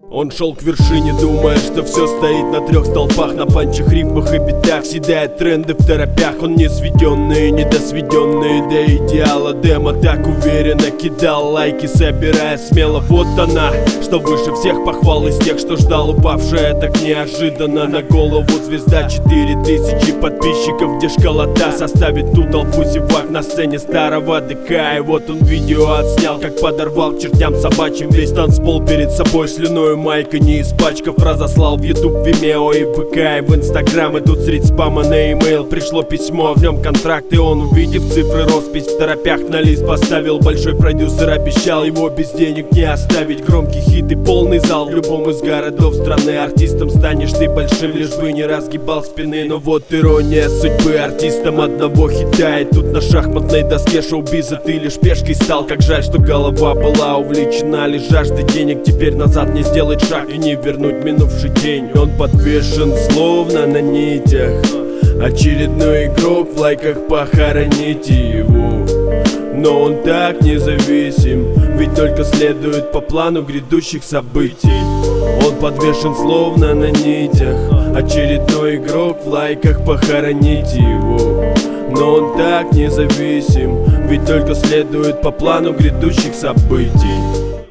Он шел к вершине, думая, что все стоит на трех столпах, на панчах, рифмах и битах. Съедает тренды в торопях. Он не сведенный, недосведенный до идеала демо. Так уверенно кидал лайки, собирая смело. Вот она, что выше всех похвал из тех, что ждал, упавшая так неожиданно на голову звезда. 4000 подписчиков, где школота составит ту толпу зевак на сцене старого ДК. И вот он видео отснял, как подорвал к чертям собачьим весь танцпол перед собой слюною. Майка не испачкав, разослал в YouTube, Vimeo и ВК, и в Instagram. И тут средь спама на email пришло письмо, в нем контракт. И он, увидев цифры, роспись в торопях на лист поставил. Большой продюсер обещал его без денег не оставить. Громкий хит и полный зал в любом из городов страны. Артистом станешь ты большим, лишь бы не разгибал спины. Но вот ирония судьбы, артистом одного хита. И тут на шахматной доске шоу-биза ты лишь пешкой стал. Как жаль, что голова была увлечена лишь жаждой денег. Теперь назад не сделать шаг и не вернуть минувший день. Он подвешен словно на нитях. Очередной игрок в лайках, похороните его. Но он так независим, ведь только следует по плану грядущих событий. Он подвешен словно на нитях. Очередной игрок в лайках, похороните его. Но он так независим, ведь только следует по плану грядущих событий.